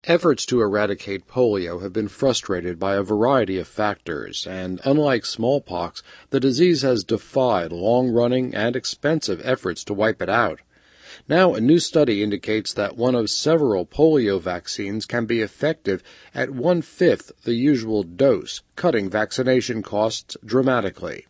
Efforts to eradicate polio have been frustrated by a variety of factors, and unlike smallpox, the disease has defied long-running and expensive efforts to wipe it out. Now, a new study indicates that one of several polio vaccines can be effective at 1/5 the usual dose, cutting vaccination costs dramatically.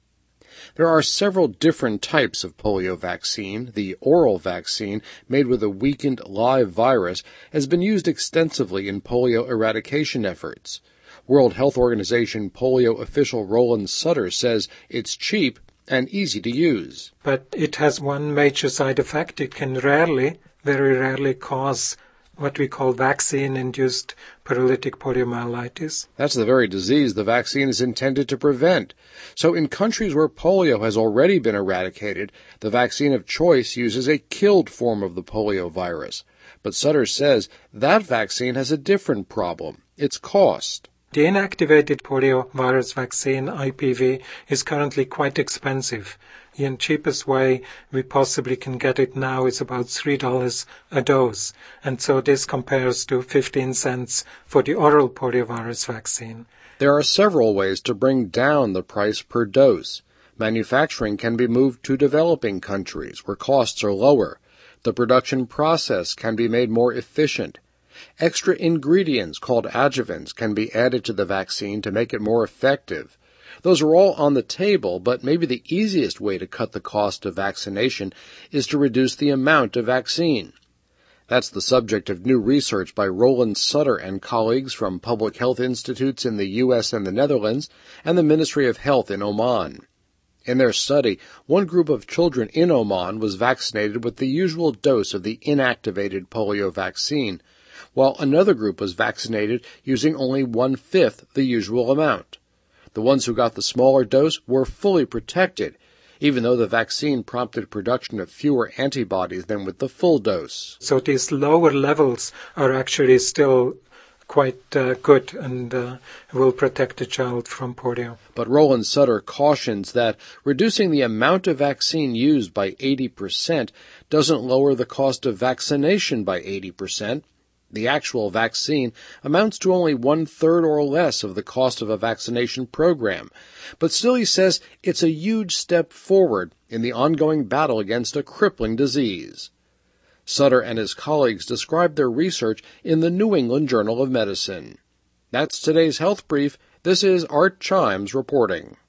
There are several different types of polio vaccine. The oral vaccine, made with a weakened live virus, has been used extensively in polio eradication efforts. World Health Organization polio official Roland Sutter says it's cheap and easy to use. But it has one major side effect. It can rarely, very rarely, cause what we call vaccine-induced paralytic poliomyelitis. That's the very disease the vaccine is intended to prevent. So in countries where polio has already been eradicated, the vaccine of choice uses a killed form of the polio virus. But Sutter says that vaccine has a different problem: its cost. The inactivated poliovirus vaccine, IPV, is currently quite expensive. The cheapest way we possibly can get it now is about $3 a dose, and so this compares to 15 cents for the oral poliovirus vaccine. There are several ways to bring down the price per dose. Manufacturing can be moved to developing countries where costs are lower. The production process can be made more efficient. Extra ingredients called adjuvants can be added to the vaccine to make it more effective. Those are all on the table, but maybe the easiest way to cut the cost of vaccination is to reduce the amount of vaccine. That's the subject of new research by Roland Sutter and colleagues from public health institutes in the U.S. and the Netherlands and the Ministry of Health in Oman. In their study, one group of children in Oman was vaccinated with the usual dose of the inactivated polio vaccine, while another group was vaccinated using only 1/5 the usual amount. The ones who got the smaller dose were fully protected, even though the vaccine prompted production of fewer antibodies than with the full dose. So these lower levels are actually still quite good and will protect the child from polio. But Roland Sutter cautions that reducing the amount of vaccine used by 80% doesn't lower the cost of vaccination by 80%. The actual vaccine amounts to only 1/3 or less of the cost of a vaccination program. But still, he says, it's a huge step forward in the ongoing battle against a crippling disease. Sutter and his colleagues described their research in the New England Journal of Medicine. That's today's Health Brief. This is Art Chimes reporting.